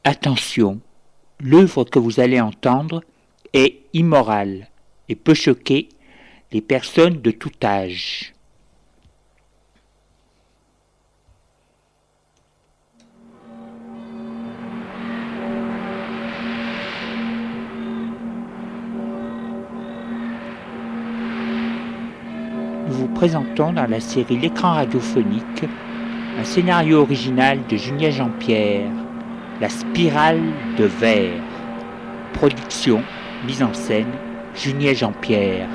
Attention, l'œuvre que vous allez entendre est immorale et peut choquer les personnes de tout âge. Nous vous présentons dans la série L'écran radiophonique un scénario original de Julien Jean-Pierre, La spirale de verre. Production, mise en scène, Julien Jean-Pierre.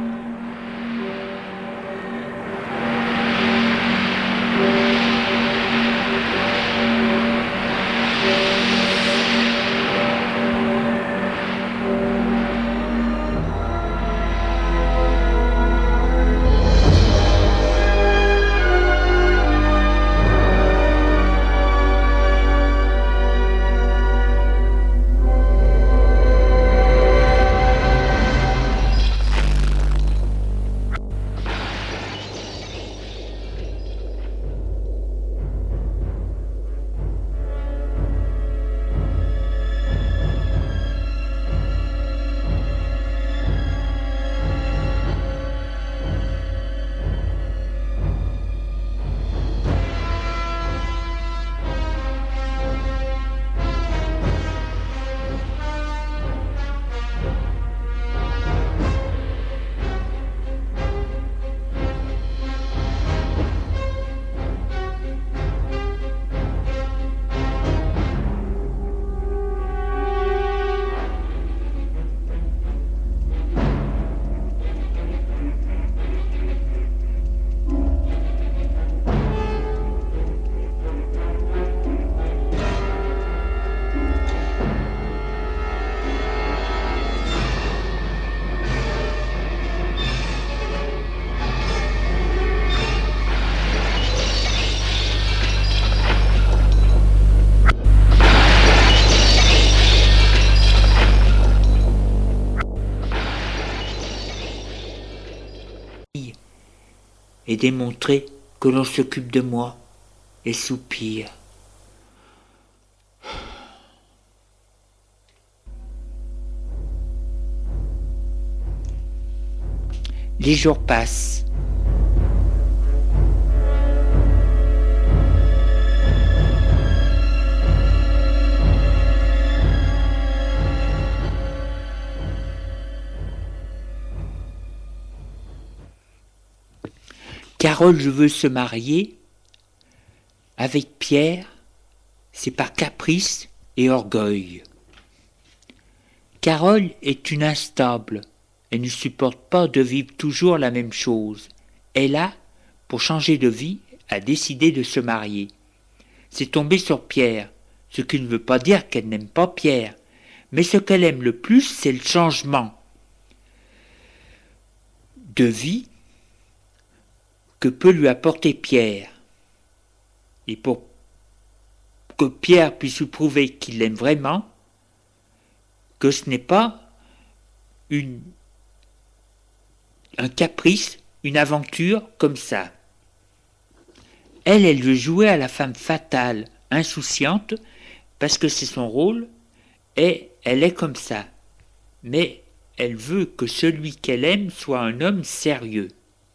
Et démontrer que l'on s'occupe de moi, et soupire. Les jours passent. Carole veut se marier avec Pierre, c'est par caprice et orgueil. Carole est une instable, elle ne supporte pas de vivre toujours la même chose. Elle a, pour changer de vie, a décidé de se marier. C'est tombé sur Pierre, ce qui ne veut pas dire qu'elle n'aime pas Pierre, mais ce qu'elle aime le plus, c'est le changement de vie que peut lui apporter Pierre. Et pour que Pierre puisse lui prouver qu'il l'aime vraiment, que ce n'est pas un caprice, une aventure comme ça. Elle veut jouer à la femme fatale, insouciante, parce que c'est son rôle, et elle est comme ça. Mais elle veut que celui qu'elle aime soit un homme sérieux.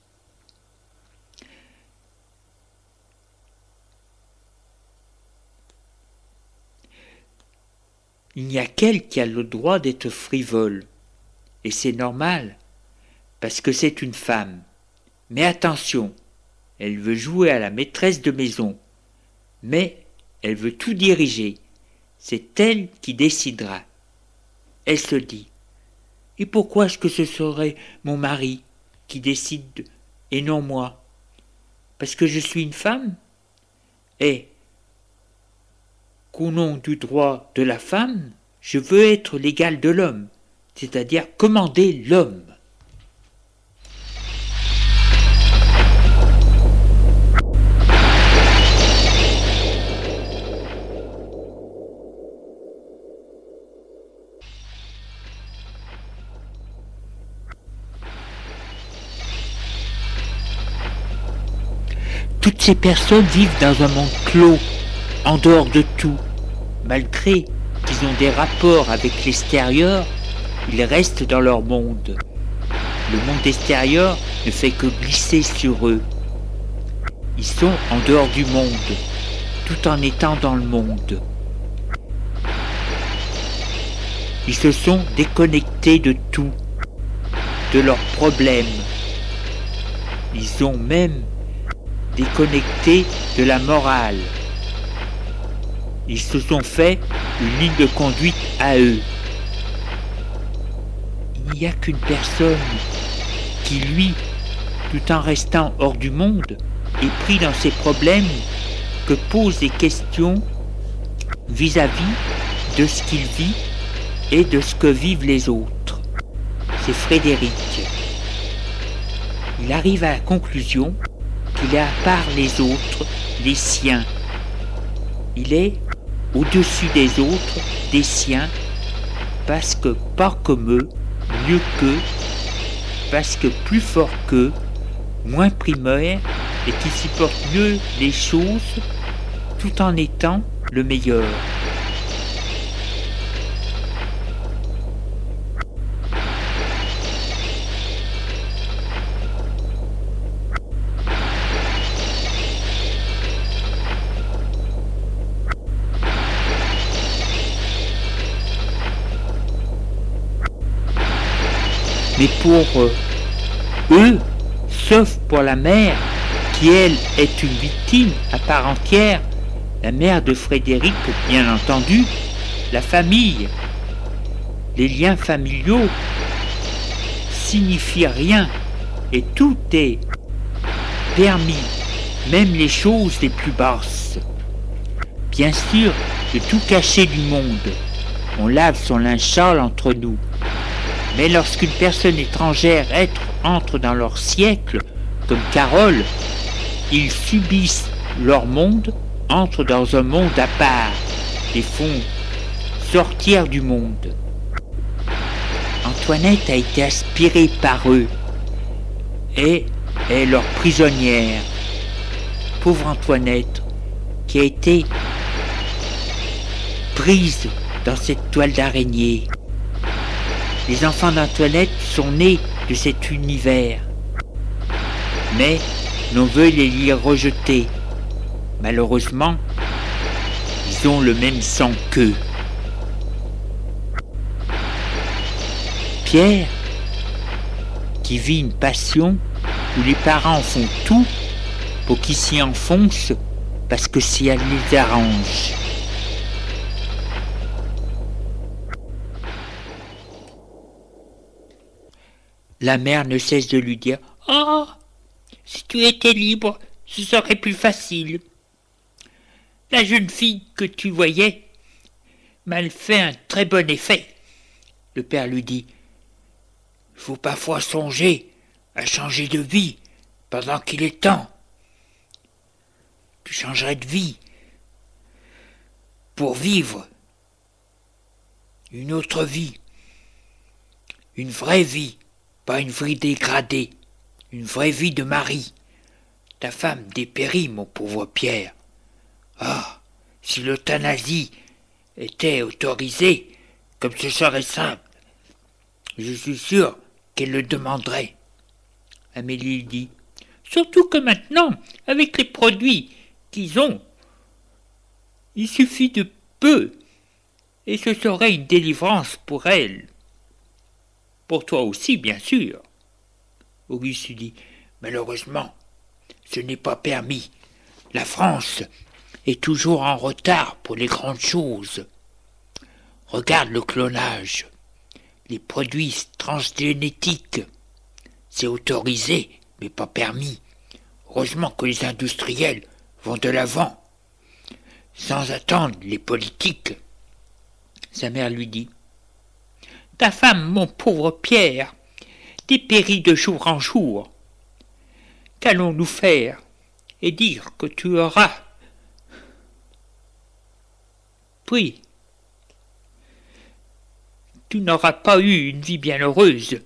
Il n'y a qu'elle qui a le droit d'être frivole, et c'est normal, parce que c'est une femme. Mais attention, elle veut jouer à la maîtresse de maison, mais elle veut tout diriger, c'est elle qui décidera. Elle se dit, et pourquoi est-ce que ce serait mon mari qui décide et non moi? Parce que je suis une femme? Et qu'au nom du droit de la femme, je veux être l'égal de l'homme, c'est-à-dire commander l'homme. Toutes ces personnes vivent dans un monde clos, en dehors de tout. Malgré qu'ils ont des rapports avec l'extérieur, ils restent dans leur monde. Le monde extérieur ne fait que glisser sur eux. Ils sont en dehors du monde, tout en étant dans le monde. Ils se sont déconnectés de tout, de leurs problèmes. Ils ont même déconnecté de la morale. Ils se sont fait une ligne de conduite à eux. Il n'y a qu'une personne qui, lui, tout en restant hors du monde, est pris dans ses problèmes, que pose des questions vis-à-vis de ce qu'il vit et de ce que vivent les autres. C'est Frédéric. Il arrive à la conclusion qu'il est à part les autres, les siens. Il est au-dessus des autres, des siens, parce que pas comme eux, mieux qu'eux, parce que plus fort qu'eux, moins primaire, et qui supporte mieux les choses tout en étant le meilleur. Mais pour eux, sauf pour la mère, qui elle est une victime à part entière, la mère de Frédéric, bien entendu, la famille, les liens familiaux signifient rien et tout est permis, même les choses les plus basses. Bien sûr, de tout cacher du monde, on lave son linge sale entre nous. Mais lorsqu'une personne étrangère entre dans leur siècle, comme Carole, ils subissent leur monde, entrent dans un monde à part, et font sortir du monde. Antoinette a été aspirée par eux, et est leur prisonnière. Pauvre Antoinette, qui a été prise dans cette toile d'araignée. Les enfants d'Antoinette sont nés de cet univers, mais l'on veut les y rejeter. Malheureusement, ils ont le même sang qu'eux. Pierre, qui vit une passion où les parents font tout pour qu'ils s'y enfoncent parce que si elle les arrange. La mère ne cesse de lui dire « Oh, si tu étais libre, ce serait plus facile. La jeune fille que tu voyais m'a fait un très bon effet. » Le père lui dit « Il faut parfois songer à changer de vie pendant qu'il est temps. Tu changerais de vie pour vivre une autre vie, une vraie vie. Pas une vie dégradée, une vraie vie de mari. Ta femme dépérit, mon pauvre Pierre. Ah, si l'euthanasie était autorisée, comme ce serait simple, je suis sûr qu'elle le demanderait. » Amélie dit « Surtout que maintenant, avec les produits qu'ils ont, il suffit de peu, et ce serait une délivrance pour elle. » Pour toi aussi, bien sûr. Auguste dit « Malheureusement, ce n'est pas permis. La France est toujours en retard pour les grandes choses. Regarde le clonage, les produits transgénétiques. C'est autorisé, mais pas permis. Heureusement que les industriels vont de l'avant, sans attendre les politiques. » Sa mère lui dit « Ta femme, mon pauvre Pierre, dépérit de jour en jour. Qu'allons-nous faire et dire que tu auras pris. Tu n'auras pas eu une vie bien heureuse.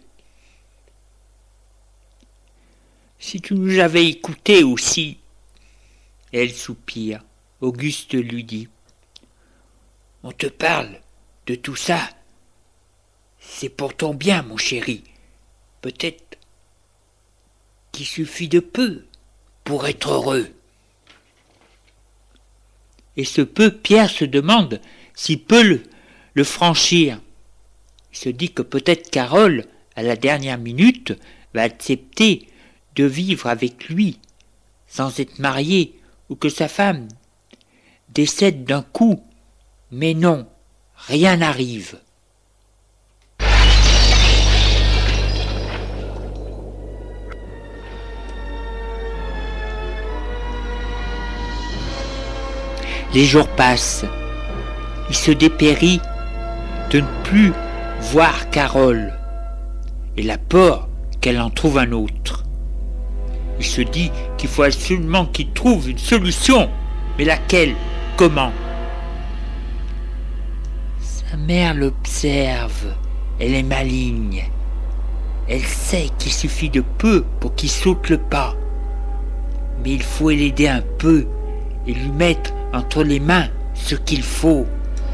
Si tu nous avais écoutés aussi. » Elle soupire. Auguste lui dit On te parle de tout ça. C'est pour ton bien, mon chéri. Peut-être qu'il suffit de peu pour être heureux. Et ce peu, Pierre se demande s'il peut le franchir. Il se dit que peut-être Carole, à la dernière minute, va accepter de vivre avec lui sans être mariée, ou que sa femme décède d'un coup. Mais non, rien n'arrive. Les jours passent. Il se dépérit de ne plus voir Carole. Il a peur qu'elle en trouve un autre. Il se dit qu'il faut absolument qu'il trouve une solution. Mais laquelle? Comment? Sa mère l'observe. Elle est maligne. Elle sait qu'il suffit de peu pour qu'il saute le pas. Mais il faut l'aider un peu et lui mettre entre les mains ce qu'il faut.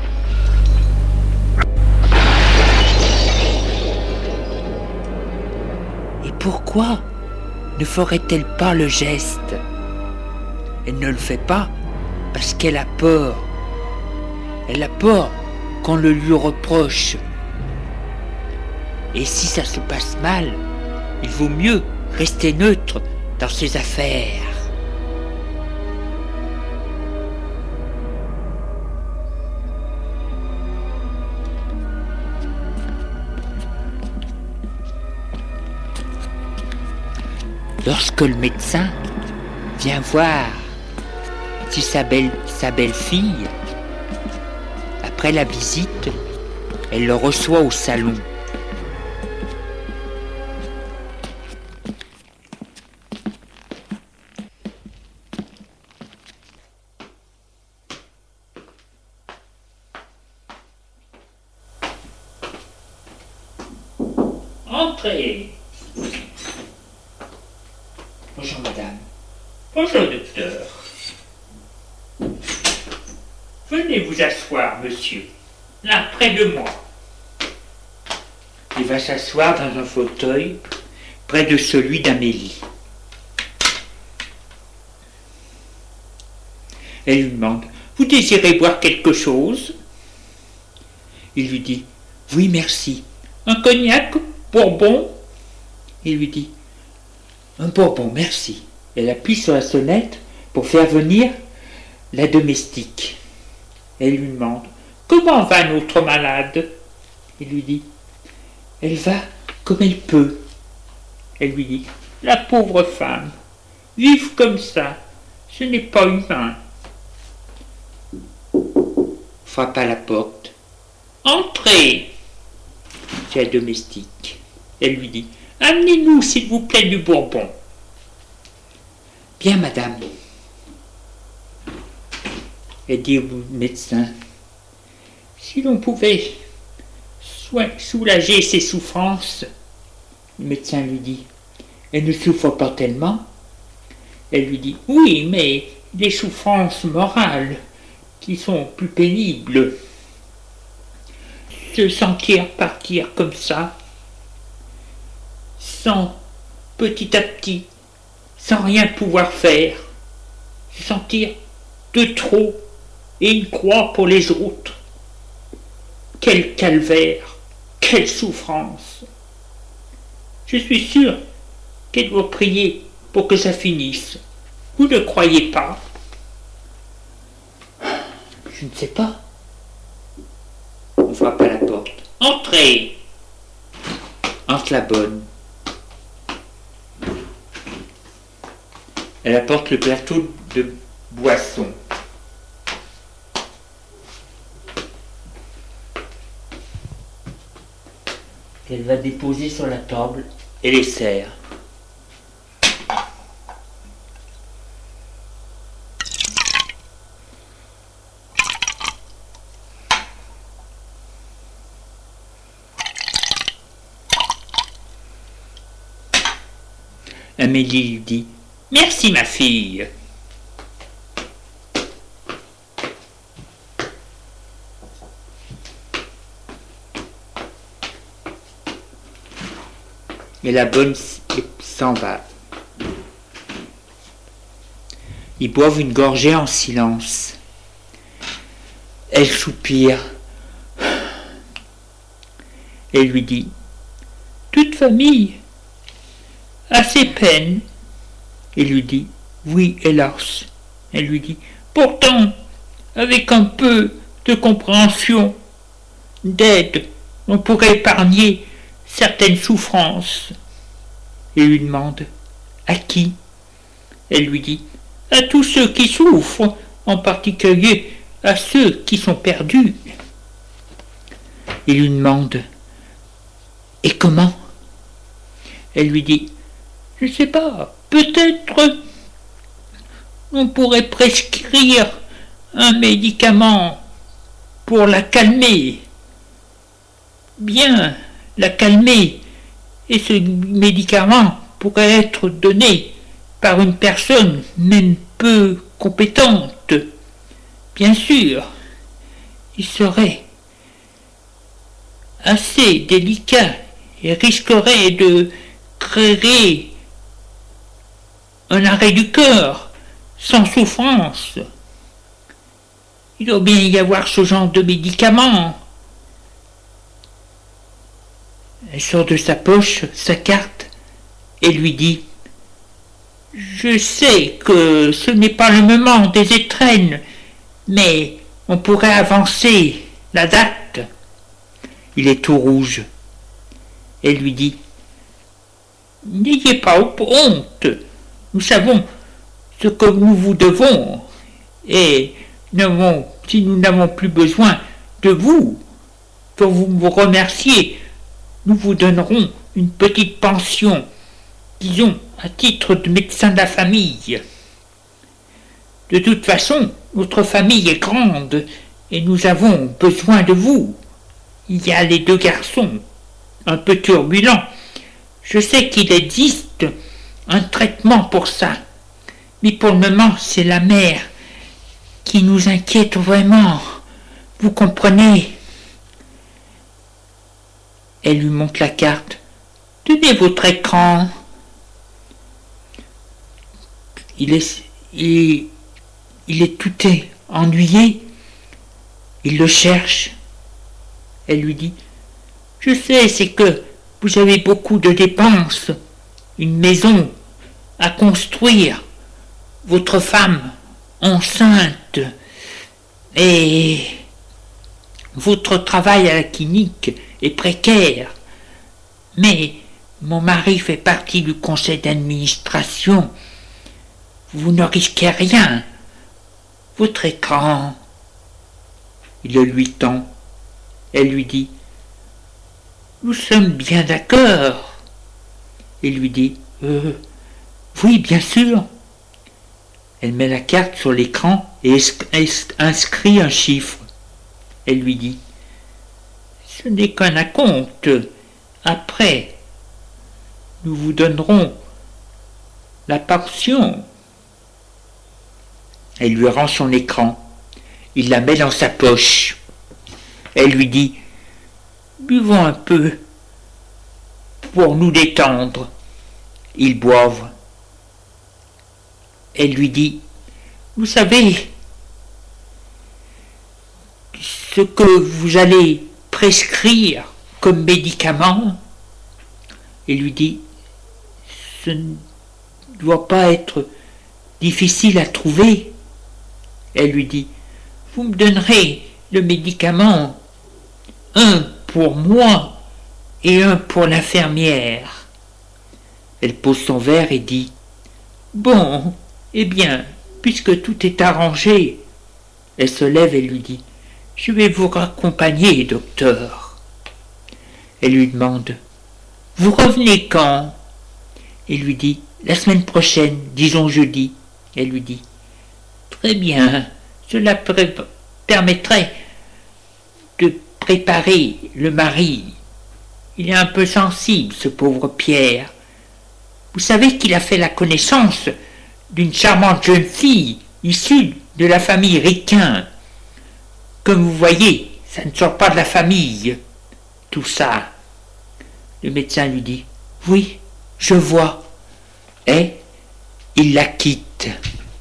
Et pourquoi ne ferait-elle pas le geste? Elle ne le fait pas parce qu'elle a peur. Elle a peur qu'on le lui reproche. Et si ça se passe mal, il vaut mieux rester neutre dans ses affaires. Lorsque le médecin vient voir si sa belle-fille, après la visite, elle le reçoit au salon. Entrez. Bonjour madame. Bonjour docteur. Venez vous asseoir, monsieur, là près de moi. Il va s'asseoir dans un fauteuil près de celui d'Amélie. Elle lui demande: vous désirez boire quelque chose? Il lui dit: oui, merci. Un cognac, bourbon? Il lui dit: un bourbon, merci. Elle appuie sur la sonnette pour faire venir la domestique. Elle lui demande: comment va notre malade? Il lui dit: elle va comme elle peut. Elle lui dit: la pauvre femme, vivre comme ça, ce n'est pas humain. Frappe à la porte. Entrez. C'est la domestique. Elle lui dit: amenez-nous s'il vous plaît du bourbon. Bien madame. Elle dit au médecin: si l'on pouvait soulager ses souffrances. Le médecin lui dit: elle ne souffre pas tellement. Elle lui dit: oui, mais des souffrances morales qui sont plus pénibles. Se sentir partir comme ça, sans petit à petit, sans rien pouvoir faire, se sentir de trop et une croix pour les autres. Quel calvaire, quelle souffrance. Je suis sûr qu'elle doit prier pour que ça finisse. Vous ne croyez pas? Je ne sais pas. On frappe à la porte. Entrez. Entre la bonne. Elle apporte le plateau de boisson. Qu'elle va déposer sur la table et les sert. Amélie lui dit: merci ma fille. Et la bonne s'en va. Ils boivent une gorgée en silence. Elle soupire. Et lui dit: toute famille a ses peines. Il lui dit: oui, hélas. Elle lui dit: pourtant, avec un peu de compréhension, d'aide, on pourrait épargner certaines souffrances. Il lui demande: à qui? Elle lui dit: à tous ceux qui souffrent, en particulier à ceux qui sont perdus. Il lui demande: et comment? Elle lui dit: je ne sais pas, peut-être on pourrait prescrire un médicament pour la calmer. Bien la calmer, et ce médicament pourrait être donné par une personne même peu compétente. Bien sûr, il serait assez délicat et risquerait de créer un arrêt du cœur sans souffrance. Il doit bien y avoir ce genre de médicament. Elle sort de sa poche sa carte et lui dit: je sais que ce n'est pas le moment des étrennes, mais on pourrait avancer la date. Il est tout rouge. Elle lui dit: n'ayez pas honte, nous savons ce que nous vous devons, et si nous n'avons plus besoin de vous, pour vous remercier, nous vous donnerons une petite pension, disons à titre de médecin de la famille. De toute façon, notre famille est grande et nous avons besoin de vous. Il y a les deux garçons, un peu turbulents. Je sais qu'il existe un traitement pour ça, mais pour le moment, c'est la mère qui nous inquiète vraiment. Vous comprenez? Elle lui montre la carte. Tenez votre écran. Il est tout ennuyé. Il le cherche. Elle lui dit: je sais, c'est que vous avez beaucoup de dépenses, une maison à construire, votre femme enceinte, et votre travail à la clinique est précaire. Mais mon mari fait partie du conseil d'administration. Vous ne risquez rien. Votre écran. Il le lui tend. Elle lui dit: nous sommes bien d'accord. Il lui dit: oui, bien sûr. Elle met la carte sur l'écran et inscrit un chiffre. Elle lui dit: ce n'est qu'un acompte. Après, nous vous donnerons la portion. Elle lui rend son écran. Il la met dans sa poche. Elle lui dit: buvons un peu pour nous détendre. Ils boivent. Elle lui dit: vous savez ce que vous allez prescrire comme médicament? Il lui dit: ce ne doit pas être difficile à trouver. Elle lui dit: vous me donnerez le médicament, un pour moi et un pour l'infirmière. Elle pose son verre et dit: bon, eh bien, puisque tout est arrangé. Elle se lève et lui dit: je vais vous raccompagner, docteur. Elle lui demande: vous revenez quand? Il lui dit: la semaine prochaine, disons jeudi. Elle lui dit: très bien, cela permettrait de préparer le mari. Il est un peu sensible, ce pauvre Pierre. Vous savez qu'il a fait la connaissance d'une charmante jeune fille issue de la famille Riquin. Comme vous voyez, ça ne sort pas de la famille, tout ça. Le médecin lui dit: Oui, je vois. Et il la quitte.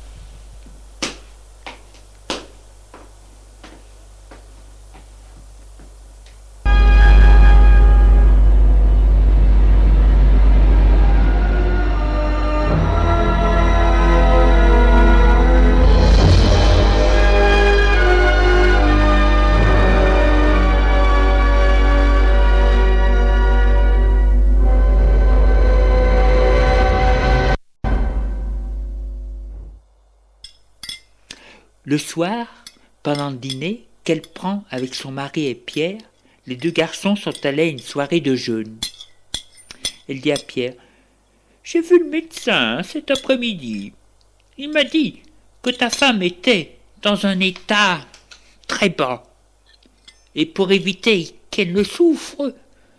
Le soir, pendant le dîner qu'elle prend avec son mari et Pierre, les deux garçons sont allés à une soirée de jeûne. Elle dit à Pierre: « J'ai vu le médecin cet après-midi. Il m'a dit que ta femme était dans un état très bas. Et pour éviter qu'elle ne souffre,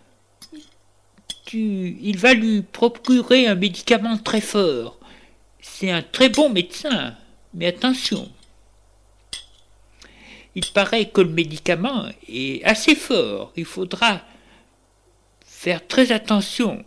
il va lui procurer un médicament très fort. C'est un très bon médecin, mais attention. Il paraît que le médicament est assez fort. Il faudra faire très attention.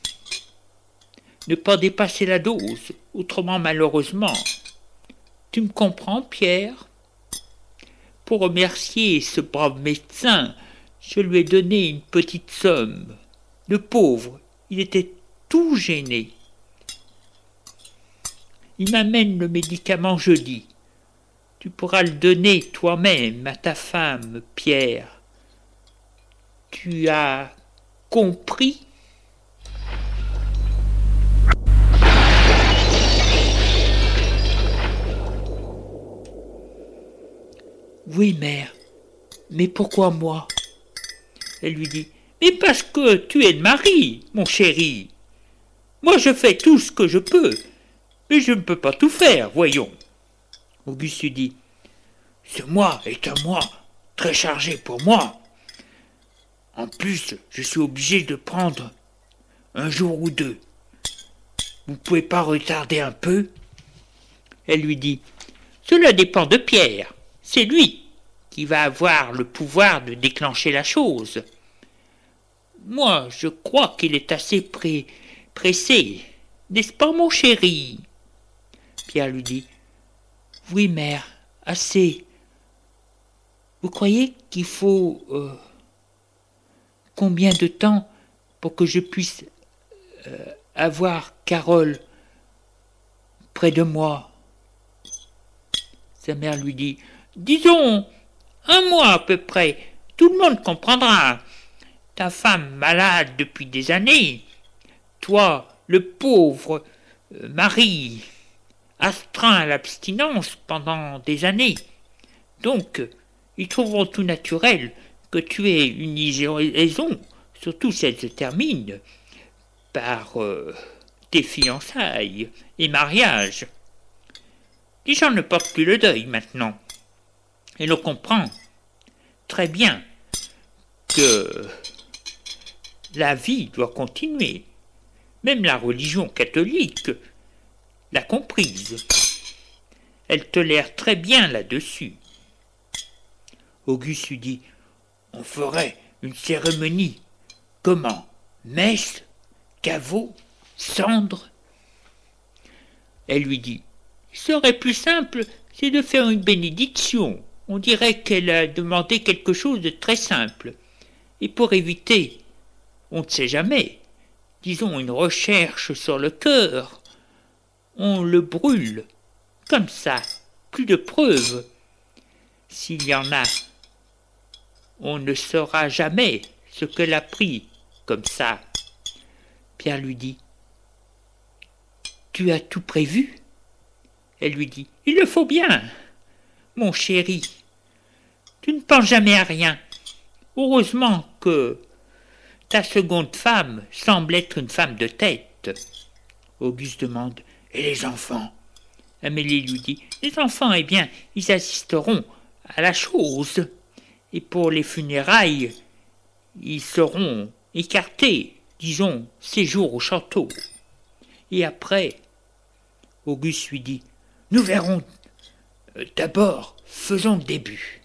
Ne pas dépasser la dose. Autrement, malheureusement. Tu me comprends, Pierre? Pour remercier ce brave médecin, je lui ai donné une petite somme. Le pauvre, il était tout gêné. Il m'amène le médicament jeudi. Tu pourras le donner toi-même à ta femme, Pierre. Tu as compris ? Oui, mère. Mais pourquoi moi ? Elle lui dit: Mais parce que tu es le mari, mon chéri. Moi, je fais tout ce que je peux, mais je ne peux pas tout faire, voyons. Auguste lui dit: Ce mois est un mois très chargé pour moi. En plus, je suis obligé de prendre un jour ou deux. Vous ne pouvez pas retarder un peu ? Elle lui dit: Cela dépend de Pierre. C'est lui qui va avoir le pouvoir de déclencher la chose. Moi, je crois qu'il est assez pressé. N'est-ce pas, mon chéri ? Pierre lui dit: Oui, mère, assez. Vous croyez qu'il faut combien de temps pour que je puisse avoir Carole près de moi ? Sa mère lui dit: Disons 1 mois à peu près. Tout le monde comprendra. Ta femme malade depuis des années. Toi, le pauvre mari, astreint à l'abstinence pendant des années. Donc, ils trouveront tout naturel que tu aies une liaison, surtout si elle se termine par tes fiançailles et mariages. Les gens ne portent plus le deuil maintenant. Et l'on comprend très bien que la vie doit continuer. Même la religion catholique l'a comprise. Elle tolère très bien là-dessus. Auguste lui dit: On ferait une cérémonie. Comment ? Messe, caveau, cendre ? Elle lui dit: Il serait plus simple, c'est de faire une bénédiction. On dirait qu'elle a demandé quelque chose de très simple. Et pour éviter, on ne sait jamais, disons une recherche sur le cœur, on le brûle, comme ça, plus de preuves. S'il y en a, on ne saura jamais ce qu'elle a pris, comme ça. Pierre lui dit: Tu as tout prévu ? Elle lui dit: Il le faut bien. Mon chéri, tu ne penses jamais à rien. Heureusement que ta seconde femme semble être une femme de tête. Auguste demande: Et les enfants ? Amélie lui dit: Les enfants, eh bien, ils assisteront à la chose. Et pour les funérailles, ils seront écartés, disons, séjour au château. Et après, Auguste lui dit: Nous verrons. D'abord, faisons le début.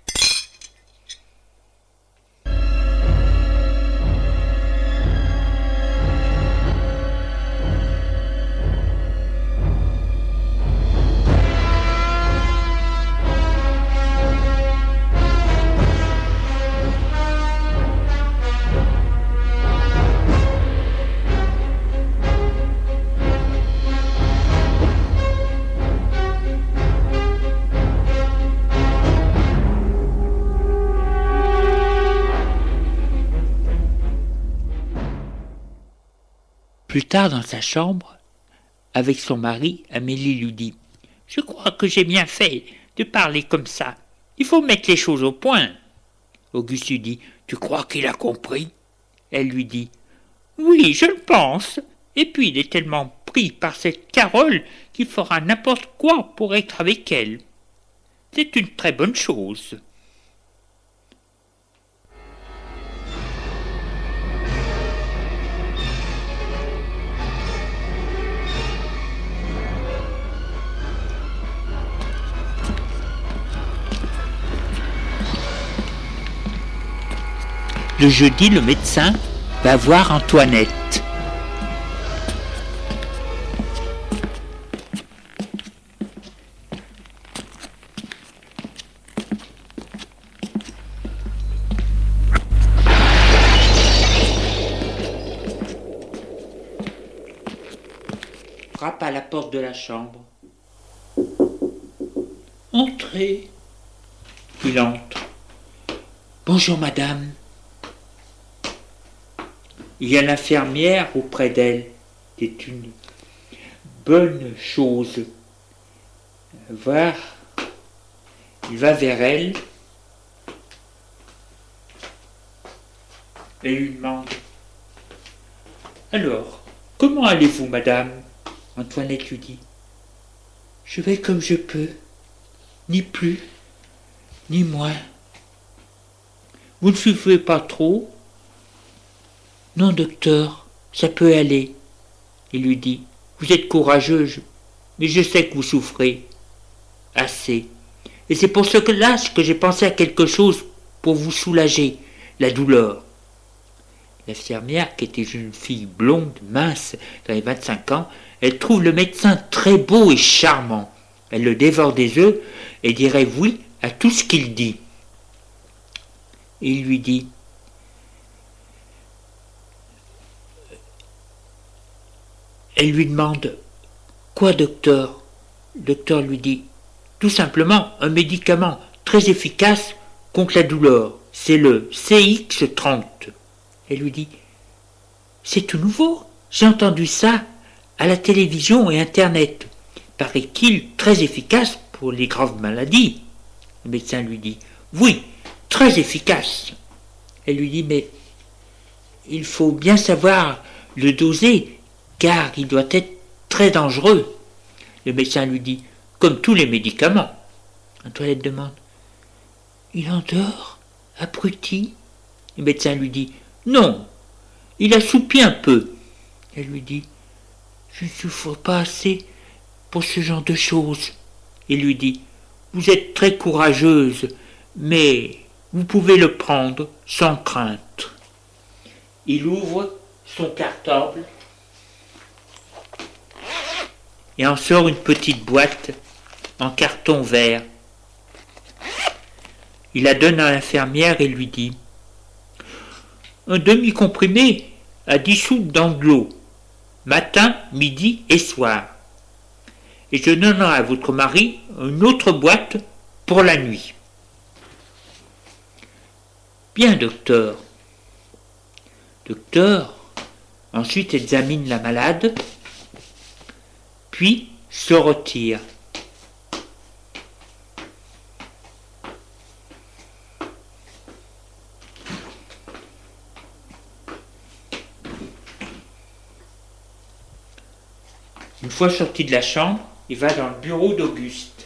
Plus tard dans sa chambre, avec son mari, Amélie lui dit « Je crois que j'ai bien fait de parler comme ça. Il faut mettre les choses au point. » Auguste lui dit « Tu crois qu'il a compris ?» Elle lui dit « Oui, je le pense. Et puis il est tellement pris par cette Carole qu'il fera n'importe quoi pour être avec elle. C'est une très bonne chose. » Le jeudi, le médecin va voir Antoinette. Frappe à la porte de la chambre. Entrez. Il entre. Bonjour madame. Il y a l'infirmière auprès d'elle. C'est une bonne chose. Voir. Il va vers elle et lui demande « Alors, comment allez-vous, madame ?» Antoinette lui dit « Je vais comme je peux, ni plus, ni moins. Vous ne souffrez pas trop ?»« Non, docteur, ça peut aller. » Il lui dit « Vous êtes courageuse, mais je sais que vous souffrez. Assez. Et c'est pour cela que j'ai pensé à quelque chose pour vous soulager, la douleur. » L'infirmière, qui était une fille blonde, mince, dans les 25 ans, elle trouve le médecin très beau et charmant. Elle le dévore des yeux et dirait oui à tout ce qu'il dit. Il lui dit « Elle lui demande « Quoi, docteur ?» Le docteur lui dit « Tout simplement un médicament très efficace contre la douleur. C'est le CX30. » Elle lui dit « C'est tout nouveau. J'ai entendu ça à la télévision et Internet. Paraît-il très efficace pour les graves maladies. » Le médecin lui dit « Oui, très efficace. » Elle lui dit « Mais il faut bien savoir le doser, car il doit être très dangereux. » Le médecin lui dit « Comme tous les médicaments. » Antoinette demande « Il endort, abruti ?» Le médecin lui dit « Non, il assoupit un peu. » Elle lui dit « Je ne souffre pas assez pour ce genre de choses. » Il lui dit « Vous êtes très courageuse, mais vous pouvez le prendre sans crainte. » Il ouvre son cartable et en sort une petite boîte en carton vert. Il la donne à l'infirmière et lui dit « Un demi-comprimé à dissoudre dans de l'eau, matin, midi et soir. Et je donnerai à votre mari une autre boîte pour la nuit. » Bien, docteur. Docteur ensuite examine la malade, puis se retire. Une fois sorti de la chambre, il va dans le bureau d'Auguste.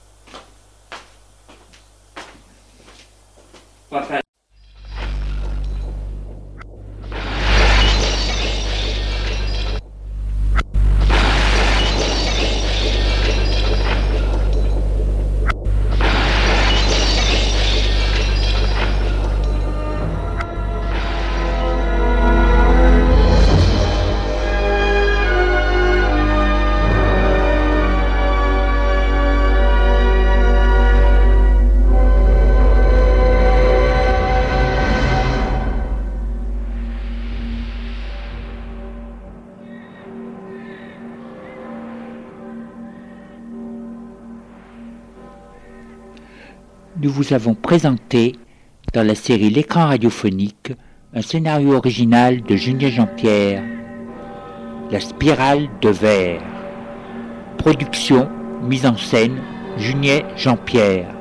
Nous vous avons présenté, dans la série L'écran radiophonique, un scénario original de Julien Jean-Pierre. La spirale de verre. Production, mise en scène, Juniet Jean-Pierre.